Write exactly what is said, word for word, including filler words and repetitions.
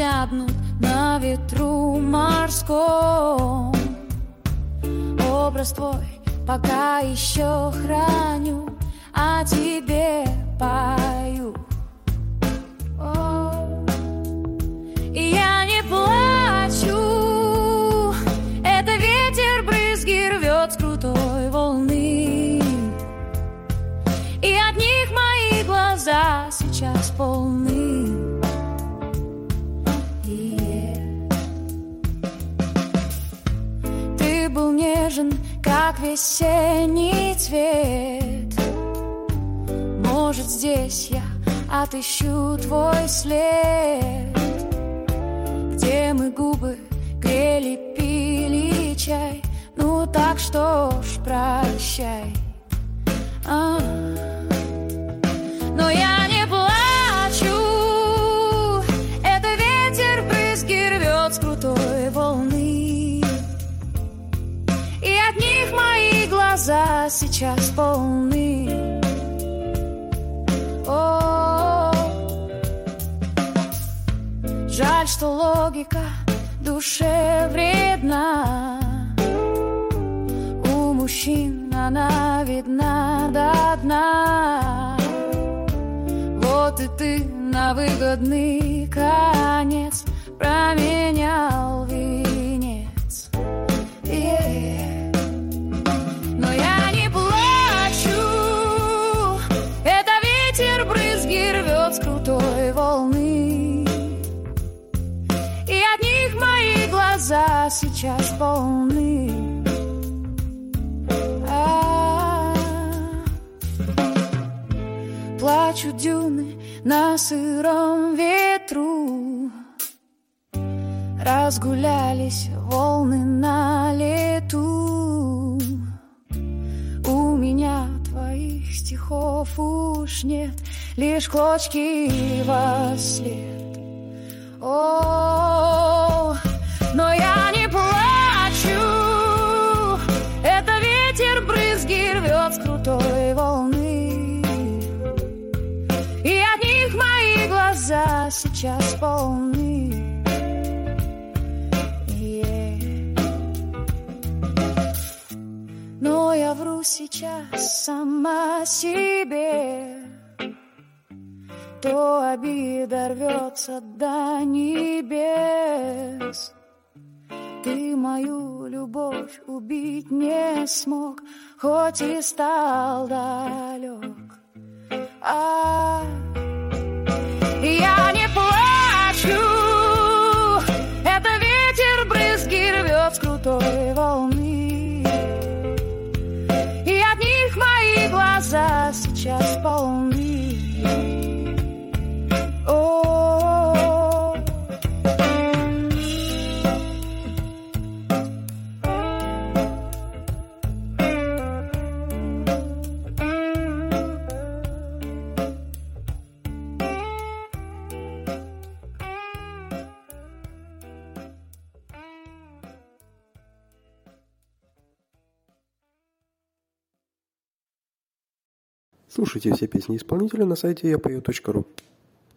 зябнут на ветру морском. Образ твой пока еще храню, о тебе пою. О, и я не плачу, это ветер брызги рвет с крутой волны, и от них мои глаза сейчас полны. Ты был нежен, как весенний цвет. Может, здесь я отыщу твой след, где мы губы грели, пили чай. Ну так что ж, прощай. А. Но я не плачу, это ветер брызги рвет с крутой волны, и от них мои глаза сейчас полны. О, жаль, что логика душе вредна. У мужчин она видна до дна. Вот и ты на выгодный конец променял венец. Yeah. Но я не плачу, это ветер брызги рвет с крутой волны, и от них мои глаза сейчас полны. Плачут дюны на сыром ветру, разгулялись волны на лету. У меня твоих стихов уж нет, лишь клочки во след. О, но я не плачу, это ветер брызги рвет с крутой волны, и от них мои глаза сейчас полны. Yeah. Но я вру сейчас сама себе, то обида рвется до небес. Ты мою любовь убить не смог, хоть и стал далек. А я не плачу, это ветер брызги рвет с крутой волны, и от них мои глаза сейчас полны. О, Слушайте все песни исполнителя на сайте я пою точка ру.